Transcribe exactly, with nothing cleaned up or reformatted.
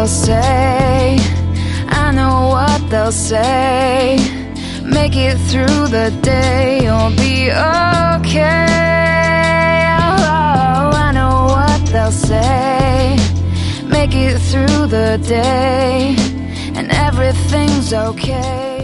say, I know what they'll say. Make it through the day, you'll be okay. Oh, I know what they'll say. Make it through the day, and everything's okay.